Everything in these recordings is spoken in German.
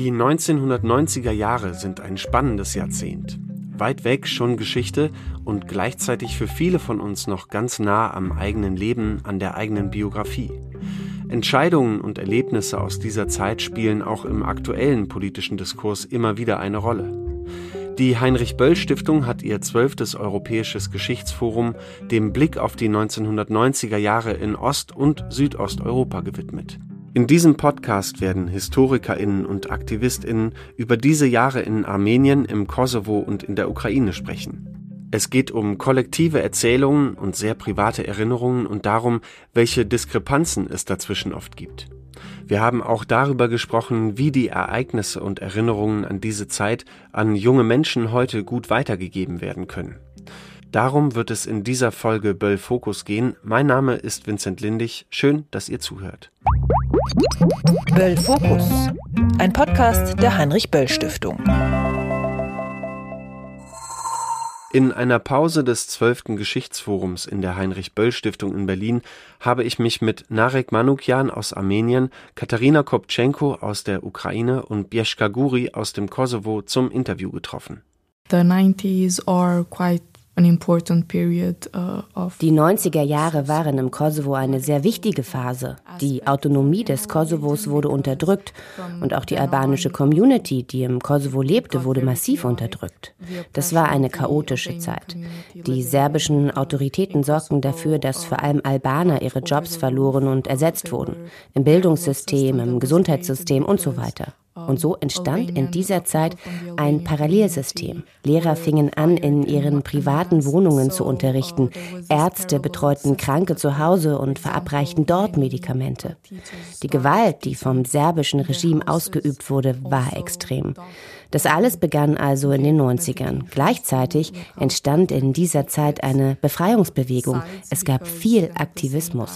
Die 1990er Jahre sind ein spannendes Jahrzehnt. Weit weg schon Geschichte und gleichzeitig für viele von uns noch ganz nah am eigenen Leben, an der eigenen Biografie. Entscheidungen und Erlebnisse aus dieser Zeit spielen auch im aktuellen politischen Diskurs immer wieder eine Rolle. Die Heinrich-Böll-Stiftung hat ihr 12. Europäisches Geschichtsforum dem Blick auf die 1990er Jahre in Ost- und Südosteuropa gewidmet. In diesem Podcast werden HistorikerInnen und AktivistInnen über diese Jahre in Armenien, im Kosovo und in der Ukraine sprechen. Es geht um kollektive Erzählungen und sehr private Erinnerungen und darum, welche Diskrepanzen es dazwischen oft gibt. Wir haben auch darüber gesprochen, wie die Ereignisse und Erinnerungen an diese Zeit an junge Menschen heute gut weitergegeben werden können. Darum wird es in dieser Folge Böll Fokus gehen. Mein Name ist Vincent Lindig. Schön, dass ihr zuhört. Böll Fokus, ein Podcast der Heinrich-Böll-Stiftung. In einer Pause des 12. Geschichtsforums in der Heinrich-Böll-Stiftung in Berlin habe ich mich mit Narek Manukyan aus Armenien, Katarina Koptschenko aus der Ukraine und Bieska Guri aus dem Kosovo zum Interview getroffen. The 90s are quite an important period of. Die 90er Jahre waren im Kosovo eine sehr wichtige Phase. Die Autonomie des Kosovos wurde unterdrückt und auch die albanische Community, die im Kosovo lebte, wurde massiv unterdrückt. Das war eine chaotische Zeit. Die serbischen Autoritäten sorgten dafür, dass vor allem Albaner ihre Jobs verloren und ersetzt wurden. Im Bildungssystem, im Gesundheitssystem und so weiter. Und so entstand in dieser Zeit ein Parallelsystem. Lehrer fingen an, in ihren privaten Wohnungen zu unterrichten. Ärzte betreuten Kranke zu Hause und verabreichten dort Medikamente. Die Gewalt, die vom serbischen Regime ausgeübt wurde, war extrem. Das alles begann also in den 90ern. Gleichzeitig entstand in dieser Zeit eine Befreiungsbewegung. Es gab viel Aktivismus.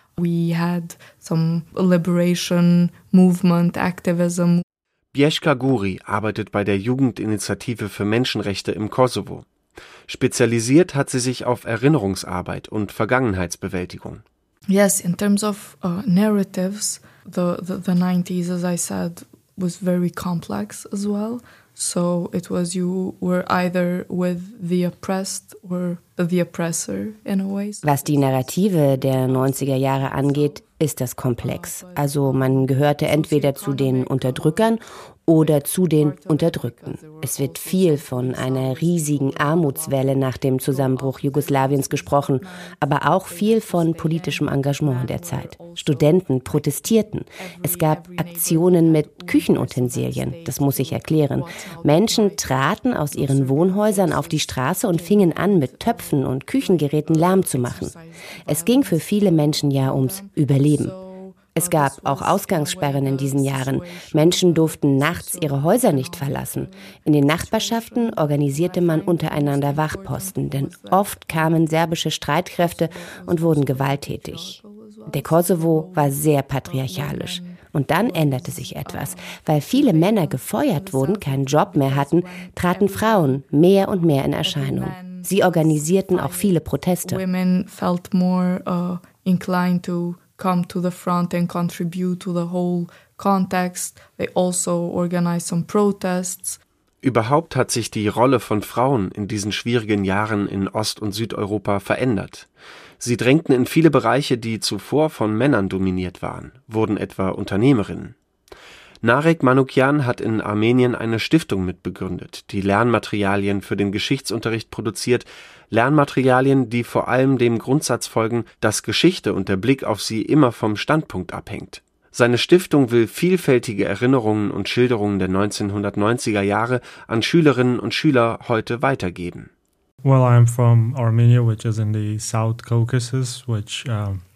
We had some liberation movement, activism. Bieska Guri arbeitet bei der Jugendinitiative für Menschenrechte im Kosovo. Spezialisiert hat sie sich auf Erinnerungsarbeit und Vergangenheitsbewältigung. Yes, in terms of narratives, the 90s, as I said, was very complex as well. So it was you were either with the oppressed or the oppressor in a way. Was die Narrative der 90er Jahre angeht, ist das komplex. Also man gehörte entweder zu den Unterdrückern oder zu den Unterdrückten. Es wird viel von einer riesigen Armutswelle nach dem Zusammenbruch Jugoslawiens gesprochen, aber auch viel von politischem Engagement der Zeit. Studenten protestierten. Es gab Aktionen mit Küchenutensilien, das muss ich erklären. Menschen traten aus ihren Wohnhäusern auf die Straße und fingen an, mit Töpfen und Küchengeräten Lärm zu machen. Es ging für viele Menschen ja ums Überleben. Es gab auch Ausgangssperren in diesen Jahren. Menschen durften nachts ihre Häuser nicht verlassen. In den Nachbarschaften organisierte man untereinander Wachposten, denn oft kamen serbische Streitkräfte und wurden gewalttätig. Der Kosovo war sehr patriarchalisch. Und dann änderte sich etwas. Weil viele Männer gefeuert wurden, keinen Job mehr hatten, traten Frauen mehr und mehr in Erscheinung. Sie organisierten auch viele Proteste. Women felt more inclined to come to the front and contribute to the whole context. They also organized some protests. Überhaupt hat sich die Rolle von Frauen in diesen schwierigen Jahren in Ost- und Südeuropa verändert. Sie drängten in viele Bereiche, die zuvor von Männern dominiert waren, wurden etwa Unternehmerinnen. Narek Manukyan hat in Armenien eine Stiftung mitbegründet, die Lernmaterialien für den Geschichtsunterricht produziert, Lernmaterialien, die vor allem dem Grundsatz folgen, dass Geschichte und der Blick auf sie immer vom Standpunkt abhängt. Seine Stiftung will vielfältige Erinnerungen und Schilderungen der 1990er Jahre an Schülerinnen und Schüler heute weitergeben. Well, I'm from Armenia, which is in the South Caucasus, which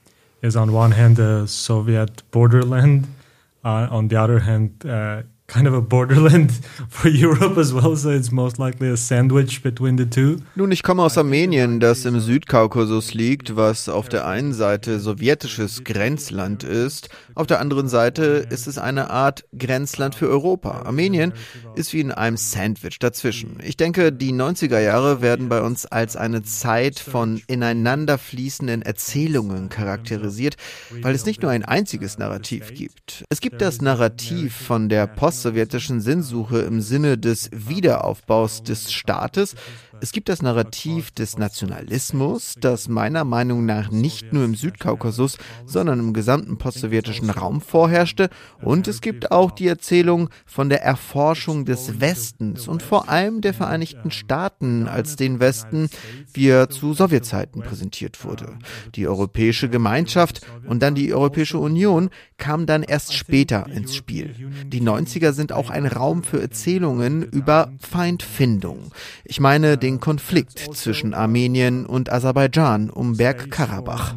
is on one hand the Soviet borderland, on the other hand kind of a borderland for Europe as well, so it's most likely a sandwich between the two. Nun, ich komme aus Armenien, das im Südkaukasus liegt, was auf der einen Seite sowjetisches Grenzland ist, auf der anderen Seite ist es eine Art Grenzland für Europa. Armenien ist wie in einem Sandwich dazwischen. Ich denke, die 90er Jahre werden bei uns als eine Zeit von ineinander fließenden Erzählungen charakterisiert, weil es nicht nur ein einziges Narrativ gibt. Es gibt das Narrativ von der Post postsowjetischen Sinnsuche im Sinne des Wiederaufbaus des Staates. Es gibt das Narrativ des Nationalismus, das meiner Meinung nach nicht nur im Südkaukasus, sondern im gesamten postsowjetischen Raum vorherrschte. Und es gibt auch die Erzählung von der Erforschung des Westens und vor allem der Vereinigten Staaten als den Westen, wie er zu Sowjetzeiten präsentiert wurde. Die Europäische Gemeinschaft und dann die Europäische Union kam dann erst später ins Spiel. Die 90er sind auch ein Raum für Erzählungen über Feindfindung. Ich meine den Konflikt zwischen Armenien und Aserbaidschan um Bergkarabach.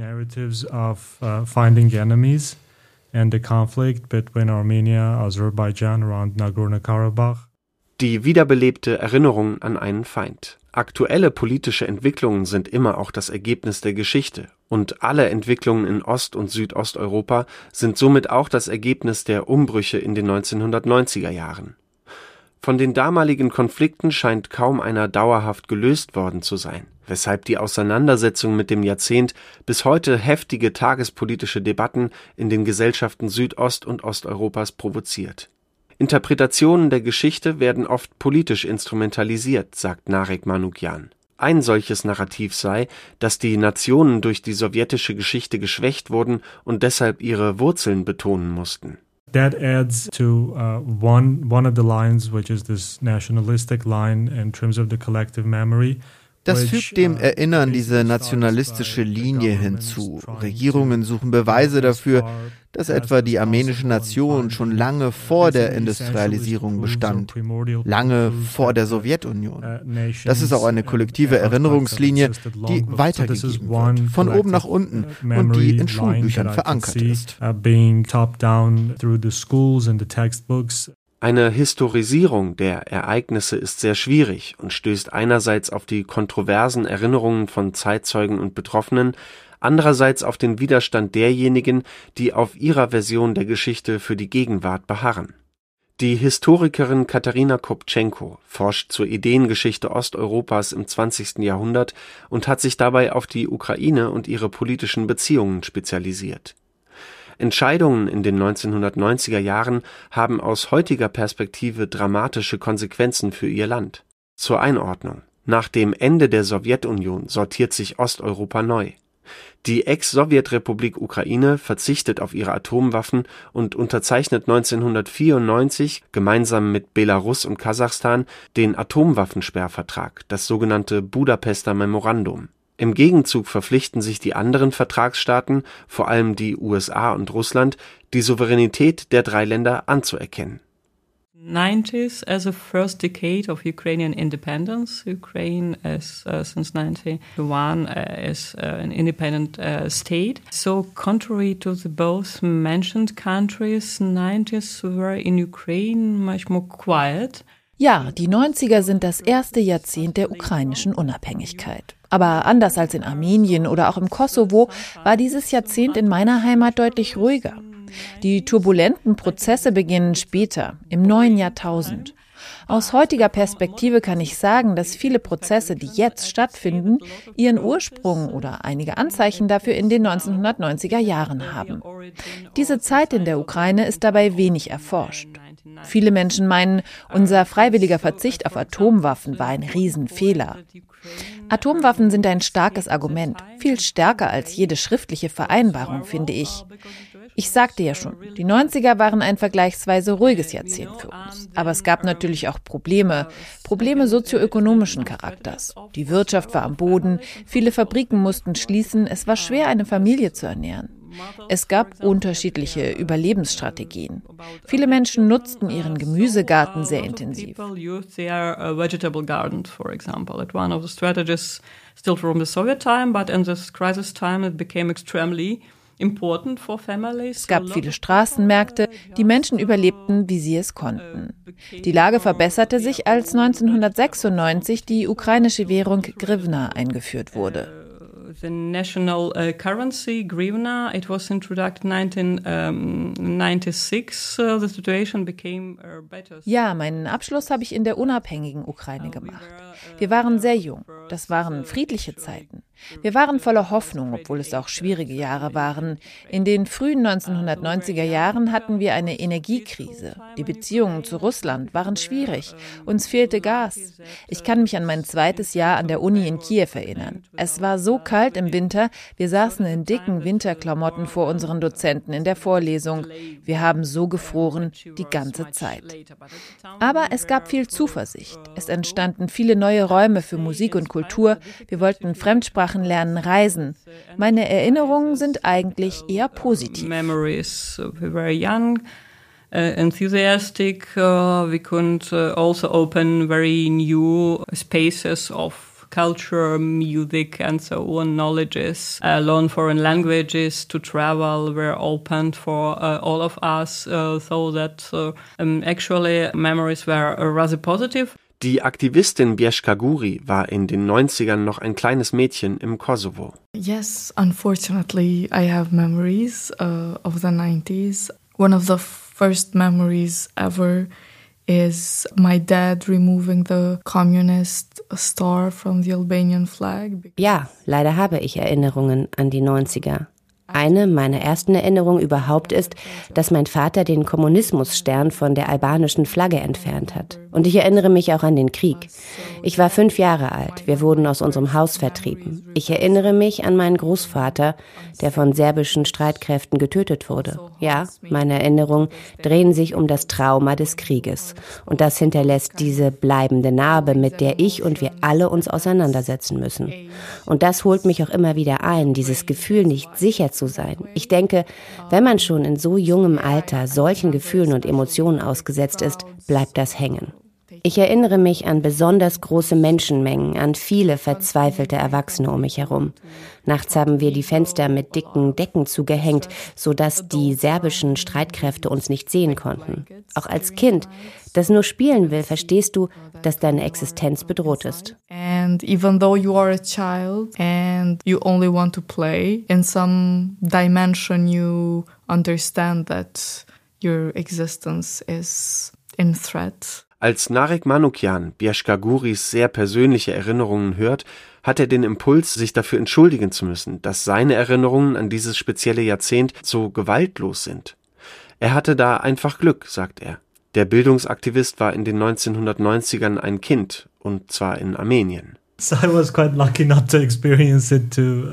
And the conflict between Armenia and Azerbaijan around Nagorno-Karabakh. Die wiederbelebte Erinnerung an einen Feind. Aktuelle politische Entwicklungen sind immer auch das Ergebnis der Geschichte. Und alle Entwicklungen in Ost- und Südosteuropa sind somit auch das Ergebnis der Umbrüche in den 1990er Jahren. Von den damaligen Konflikten scheint kaum einer dauerhaft gelöst worden zu sein, weshalb die Auseinandersetzung mit dem Jahrzehnt bis heute heftige tagespolitische Debatten in den Gesellschaften Südost- und Osteuropas provoziert. Interpretationen der Geschichte werden oft politisch instrumentalisiert, sagt Narek Manukyan. Ein solches Narrativ sei, dass die Nationen durch die sowjetische Geschichte geschwächt wurden und deshalb ihre Wurzeln betonen mussten. That adds to one of the lines, which is this nationalistic line in terms of the collective memory. Das fügt dem Erinnern diese nationalistische Linie hinzu. Regierungen suchen Beweise dafür, dass etwa die armenische Nation schon lange vor der Industrialisierung bestand, lange vor der Sowjetunion. Das ist auch eine kollektive Erinnerungslinie, die weitergegeben wird, von oben nach unten und die in Schulbüchern verankert ist. Eine Historisierung der Ereignisse ist sehr schwierig und stößt einerseits auf die kontroversen Erinnerungen von Zeitzeugen und Betroffenen, andererseits auf den Widerstand derjenigen, die auf ihrer Version der Geschichte für die Gegenwart beharren. Die Historikerin Katarina Koptschenko forscht zur Ideengeschichte Osteuropas im 20. Jahrhundert und hat sich dabei auf die Ukraine und ihre politischen Beziehungen spezialisiert. Entscheidungen in den 1990er Jahren haben aus heutiger Perspektive dramatische Konsequenzen für ihr Land. Zur Einordnung: Nach dem Ende der Sowjetunion sortiert sich Osteuropa neu. Die Ex-Sowjetrepublik Ukraine verzichtet auf ihre Atomwaffen und unterzeichnet 1994 gemeinsam mit Belarus und Kasachstan den Atomwaffensperrvertrag, das sogenannte Budapester Memorandum. Im Gegenzug verpflichten sich die anderen Vertragsstaaten, vor allem die USA und Russland, die Souveränität der drei Länder anzuerkennen. 90s as a first decade of Ukrainian independence. Ukraine as since 1991 as an independent state. So contrary to the both mentioned countries, 90s were in Ukraine much more quiet. Ja, die 90er sind das erste Jahrzehnt der ukrainischen Unabhängigkeit. Aber anders als in Armenien oder auch im Kosovo war dieses Jahrzehnt in meiner Heimat deutlich ruhiger. Die turbulenten Prozesse beginnen später, im neuen Jahrtausend. Aus heutiger Perspektive kann ich sagen, dass viele Prozesse, die jetzt stattfinden, ihren Ursprung oder einige Anzeichen dafür in den 1990er Jahren haben. Diese Zeit in der Ukraine ist dabei wenig erforscht. Viele Menschen meinen, unser freiwilliger Verzicht auf Atomwaffen war ein Riesenfehler. Atomwaffen sind ein starkes Argument, viel stärker als jede schriftliche Vereinbarung, finde ich. Ich sagte ja schon, die 90er waren ein vergleichsweise ruhiges Jahrzehnt für uns. Aber es gab natürlich auch Probleme sozioökonomischen Charakters. Die Wirtschaft war am Boden, viele Fabriken mussten schließen, es war schwer, eine Familie zu ernähren. Es gab unterschiedliche Überlebensstrategien. Viele Menschen nutzten ihren Gemüsegarten sehr intensiv. Es gab viele Straßenmärkte, die Menschen überlebten, wie sie es konnten. Die Lage verbesserte sich, als 1996 die ukrainische Währung Hryvnia eingeführt wurde. The national currency, hryvnia, it was introduced in 1996. The situation became better. Ja, meinen Abschluss habe ich in der unabhängigen Ukraine gemacht. Wir waren sehr jung. Das waren friedliche Zeiten. Wir waren voller Hoffnung, obwohl es auch schwierige Jahre waren. In den frühen 1990er Jahren hatten wir eine Energiekrise. Die Beziehungen zu Russland waren schwierig. Uns fehlte Gas. Ich kann mich an mein zweites Jahr an der Uni in Kiew erinnern. Es war so kalt im Winter, wir saßen in dicken Winterklamotten vor unseren Dozenten in der Vorlesung. Wir haben so gefroren die ganze Zeit. Aber es gab viel Zuversicht. Es entstanden viele neue Räume für Musik und Kultur. Wir wollten Fremdsprachen lernen, reisen. Meine Erinnerungen sind eigentlich eher positiv. Memories. We were young, enthusiastic. We could also open very new spaces of culture, music and so on, knowledges, learn foreign languages, to travel were opened for all of us, so that actually memories were rather positive. Die Aktivistin Bieska Guri war in den 90ern noch ein kleines Mädchen im Kosovo. Yes, unfortunately, I have memories of the 90s. One of the first memories ever is my dad removing the communist star from the Albanian flag. Ja, leider habe ich Erinnerungen an die 90er. Eine meiner ersten Erinnerungen überhaupt ist, dass mein Vater den Kommunismusstern von der albanischen Flagge entfernt hat. Und ich erinnere mich auch an den Krieg. Ich war 5 Jahre alt. Wir wurden aus unserem Haus vertrieben. Ich erinnere mich an meinen Großvater, der von serbischen Streitkräften getötet wurde. Ja, meine Erinnerungen drehen sich um das Trauma des Krieges. Und das hinterlässt diese bleibende Narbe, mit der ich und wir alle uns auseinandersetzen müssen. Und das holt mich auch immer wieder ein, dieses Gefühl, nicht sicher zu sein. Ich denke, wenn man schon in so jungem Alter solchen Gefühlen und Emotionen ausgesetzt ist, bleibt das hängen. Ich erinnere mich an besonders große Menschenmengen, an viele verzweifelte Erwachsene um mich herum. Nachts haben wir die Fenster mit dicken Decken zugehängt, sodass die serbischen Streitkräfte uns nicht sehen konnten. Auch als Kind, das nur spielen will, verstehst du, dass deine Existenz bedroht ist. And even though you are a child and you only want to play, in some dimension you understand that your existence is in threat. Als Narek Manukyan Bieska Guris sehr persönliche Erinnerungen hört, hat er den Impuls, sich dafür entschuldigen zu müssen, dass seine Erinnerungen an dieses spezielle Jahrzehnt so gewaltlos sind. Er hatte da einfach Glück, sagt er. Der Bildungsaktivist war in den 1990ern ein Kind, und zwar in Armenien. So I was quite lucky not to experience it to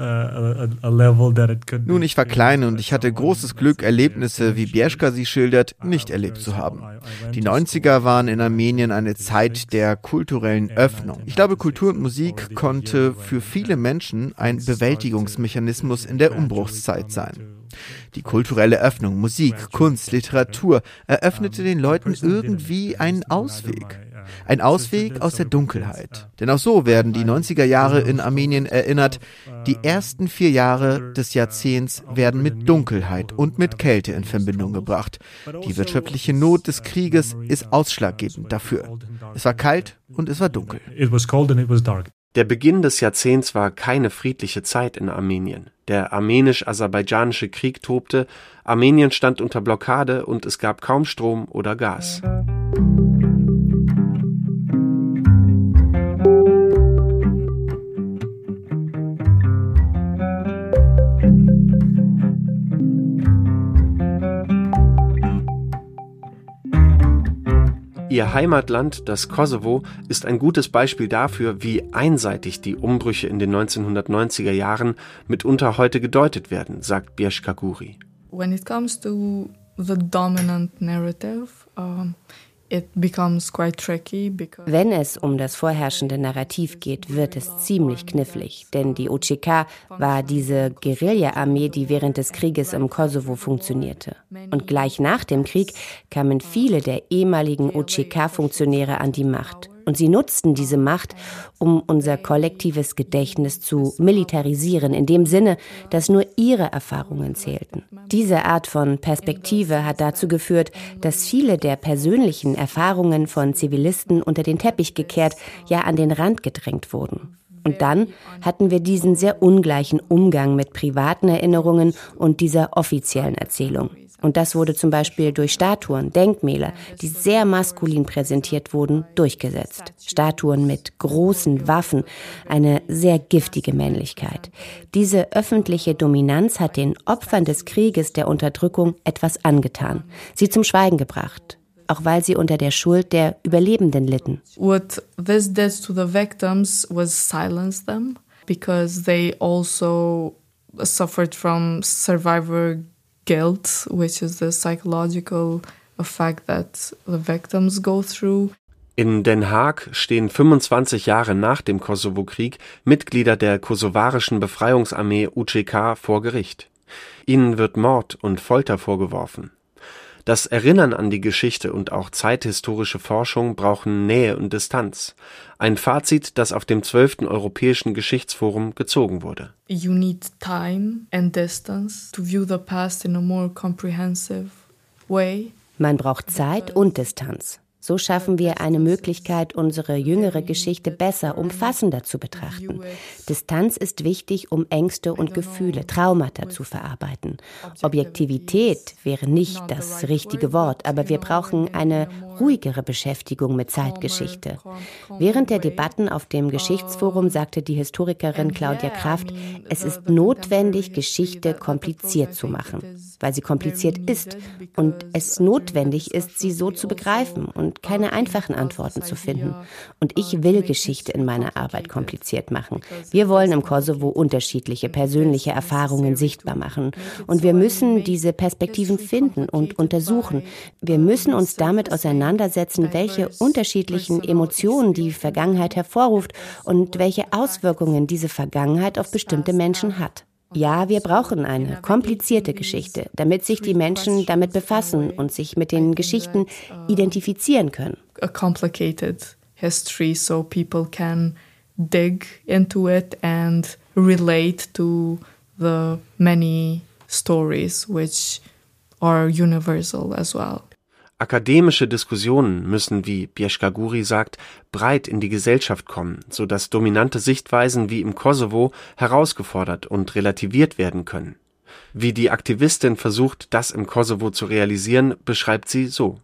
a level that it could be. Nun, ich war klein und ich hatte großes Glück, Erlebnisse, wie Bieska sie schildert, nicht erlebt zu haben. Die 90er waren in Armenien eine Zeit der kulturellen Öffnung. Ich glaube, Kultur und Musik konnte für viele Menschen ein Bewältigungsmechanismus in der Umbruchszeit sein. Die kulturelle Öffnung, Musik, Kunst, Literatur eröffnete den Leuten irgendwie einen Ausweg. Ein Ausweg aus der Dunkelheit. Denn auch so werden die 90er Jahre in Armenien erinnert. Die ersten 4 Jahre des Jahrzehnts werden mit Dunkelheit und mit Kälte in Verbindung gebracht. Die wirtschaftliche Not des Krieges ist ausschlaggebend dafür. Es war kalt und es war dunkel. Der Beginn des Jahrzehnts war keine friedliche Zeit in Armenien. Der armenisch-aserbaidschanische Krieg tobte, Armenien stand unter Blockade und es gab kaum Strom oder Gas. Ihr Heimatland, das Kosovo, ist ein gutes Beispiel dafür, wie einseitig die Umbrüche in den 1990er Jahren mitunter heute gedeutet werden, sagt Bieska Guri. When it comes to the dominant narrative, it becomes quite tricky because Wenn es um das vorherrschende Narrativ geht, wird es ziemlich knifflig, denn die OCK war diese Guerilla-Armee, die während des Krieges im Kosovo funktionierte. Und gleich nach dem Krieg kamen viele der ehemaligen OCK-Funktionäre an die Macht. Und sie nutzten diese Macht, um unser kollektives Gedächtnis zu militarisieren, in dem Sinne, dass nur ihre Erfahrungen zählten. Diese Art von Perspektive hat dazu geführt, dass viele der persönlichen Erfahrungen von Zivilisten unter den Teppich gekehrt, ja an den Rand gedrängt wurden. Und dann hatten wir diesen sehr ungleichen Umgang mit privaten Erinnerungen und dieser offiziellen Erzählung. Und das wurde zum Beispiel durch Statuen, Denkmäler, die sehr maskulin präsentiert wurden, durchgesetzt. Statuen mit großen Waffen, eine sehr giftige Männlichkeit. Diese öffentliche Dominanz hat den Opfern des Krieges, der Unterdrückung, etwas angetan, sie zum Schweigen gebracht, auch weil sie unter der Schuld der Überlebenden litten. What this did to the victims was silence them, because they also suffered from survivor guilt, which is the psychological effect that the victims go through. In Den Haag stehen 25 Jahre nach dem Kosovo-Krieg Mitglieder der kosovarischen Befreiungsarmee UÇK vor Gericht. Ihnen wird Mord und Folter vorgeworfen. Das Erinnern an die Geschichte und auch zeithistorische Forschung brauchen Nähe und Distanz. Ein Fazit, das auf dem 12. Europäischen Geschichtsforum gezogen wurde. You need time and distance to view the past in a more comprehensive way. Man braucht Zeit und Distanz. So schaffen wir eine Möglichkeit, unsere jüngere Geschichte besser, umfassender zu betrachten. Distanz ist wichtig, um Ängste und Gefühle, Traumata zu verarbeiten. Objektivität wäre nicht das richtige Wort, aber wir brauchen eine ruhigere Beschäftigung mit Zeitgeschichte. Während der Debatten auf dem Geschichtsforum sagte die Historikerin Claudia Kraft, es ist notwendig, Geschichte kompliziert zu machen, weil sie kompliziert ist und es notwendig ist, sie so zu begreifen und keine einfachen Antworten zu finden. Und ich will Geschichte in meiner Arbeit kompliziert machen. Wir wollen im Kosovo unterschiedliche persönliche Erfahrungen sichtbar machen. Und wir müssen diese Perspektiven finden und untersuchen. Wir müssen uns damit auseinandersetzen, welche unterschiedlichen Emotionen die Vergangenheit hervorruft und welche Auswirkungen diese Vergangenheit auf bestimmte Menschen hat. Ja, wir brauchen eine komplizierte Geschichte, damit sich die Menschen damit befassen und sich mit den Geschichten identifizieren können. A complicated history so people can dig into it and relate to the many stories which are universal as well. Akademische Diskussionen müssen, wie Bjeska Guri sagt, breit in die Gesellschaft kommen, sodass dominante Sichtweisen wie im Kosovo herausgefordert und relativiert werden können. Wie die Aktivistin versucht, das im Kosovo zu realisieren, beschreibt sie so.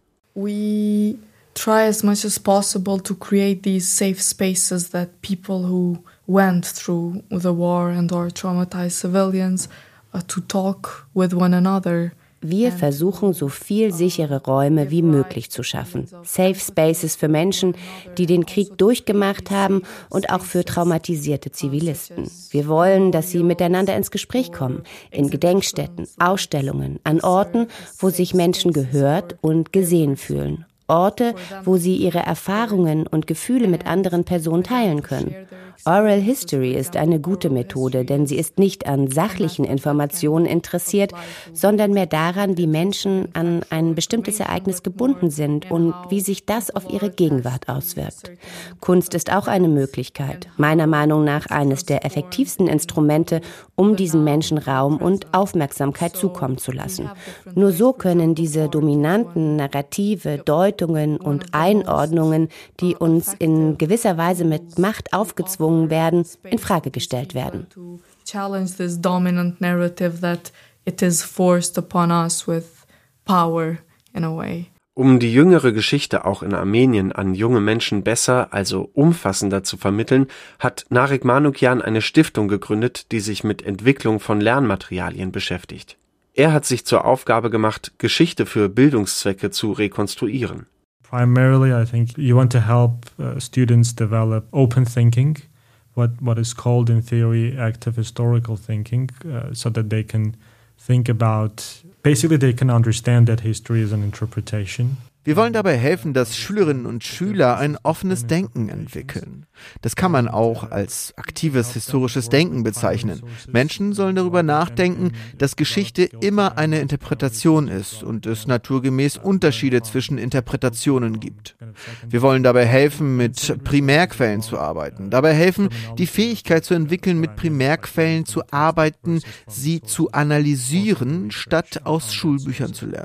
We try as much as possible to create these safe spaces that people who went through the war and are traumatized civilians to talk with one another. Wir versuchen, so viel sichere Räume wie möglich zu schaffen. Safe Spaces für Menschen, die den Krieg durchgemacht haben und auch für traumatisierte Zivilisten. Wir wollen, dass sie miteinander ins Gespräch kommen, in Gedenkstätten, Ausstellungen, an Orten, wo sich Menschen gehört und gesehen fühlen. Orte, wo sie ihre Erfahrungen und Gefühle mit anderen Personen teilen können. Oral History ist eine gute Methode, denn sie ist nicht an sachlichen Informationen interessiert, sondern mehr daran, wie Menschen an ein bestimmtes Ereignis gebunden sind und wie sich das auf ihre Gegenwart auswirkt. Kunst ist auch eine Möglichkeit, meiner Meinung nach eines der effektivsten Instrumente, um diesen Menschen Raum und Aufmerksamkeit zukommen zu lassen. Nur so können diese dominanten Narrative, Deutungen und Einordnungen, die uns in gewisser Weise mit Macht aufgezwungen werden, in Frage gestellt werden. Challenge this dominant narrative that it is forced upon us with power in a way. Um die jüngere Geschichte auch in Armenien an junge Menschen besser, also umfassender zu vermitteln, hat Narek Manukyan eine Stiftung gegründet, die sich mit Entwicklung von Lernmaterialien beschäftigt. Er hat sich zur Aufgabe gemacht, Geschichte für Bildungszwecke zu rekonstruieren. Primarily, I think you want to help students develop open thinking, what is called in theory active historical thinking, so that they can think about, basically they can understand that history is an interpretation. Wir wollen dabei helfen, dass Schülerinnen und Schüler ein offenes Denken entwickeln. Das kann man auch als aktives historisches Denken bezeichnen. Menschen sollen darüber nachdenken, dass Geschichte immer eine Interpretation ist und es naturgemäß Unterschiede zwischen Interpretationen gibt. Wir wollen dabei helfen, mit Primärquellen zu arbeiten, dabei helfen, die Fähigkeit zu entwickeln, mit Primärquellen zu arbeiten, sie zu analysieren, statt aus Schulbüchern zu lernen.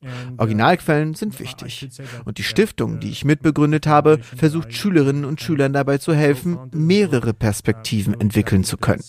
Originalquellen sind wichtig. Und die Stiftung, die ich mitbegründet habe, versucht Schülerinnen und Schülern dabei zu helfen, mehrere Perspektiven entwickeln zu können.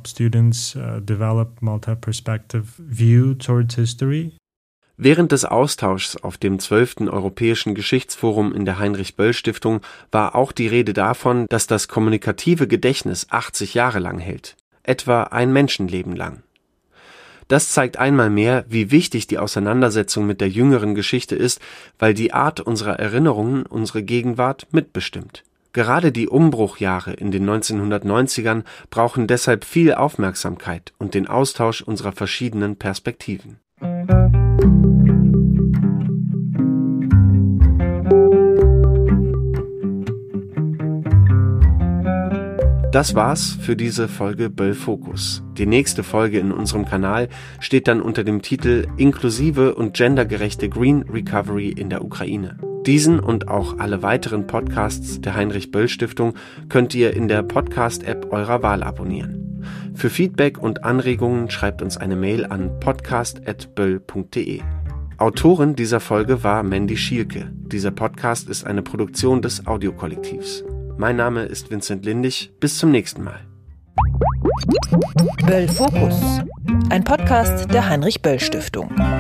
Während des Austauschs auf dem 12. Europäischen Geschichtsforum in der Heinrich-Böll-Stiftung war auch die Rede davon, dass das kommunikative Gedächtnis 80 Jahre lang hält, etwa ein Menschenleben lang. Das zeigt einmal mehr, wie wichtig die Auseinandersetzung mit der jüngeren Geschichte ist, weil die Art unserer Erinnerungen unsere Gegenwart mitbestimmt. Gerade die Umbruchjahre in den 1990ern brauchen deshalb viel Aufmerksamkeit und den Austausch unserer verschiedenen Perspektiven. Das war's für diese Folge Böll Fokus. Die nächste Folge in unserem Kanal steht dann unter dem Titel Inklusive und gendergerechte Green Recovery in der Ukraine. Diesen und auch alle weiteren Podcasts der Heinrich-Böll-Stiftung könnt ihr in der Podcast-App eurer Wahl abonnieren. Für Feedback und Anregungen schreibt uns eine Mail an podcast@böll.de. Autorin dieser Folge war Mandy Schielke. Dieser Podcast ist eine Produktion des Audiokollektivs. Mein Name ist Vincent Lindig. Bis zum nächsten Mal. Böll Fokus, ein Podcast der Heinrich-Böll-Stiftung.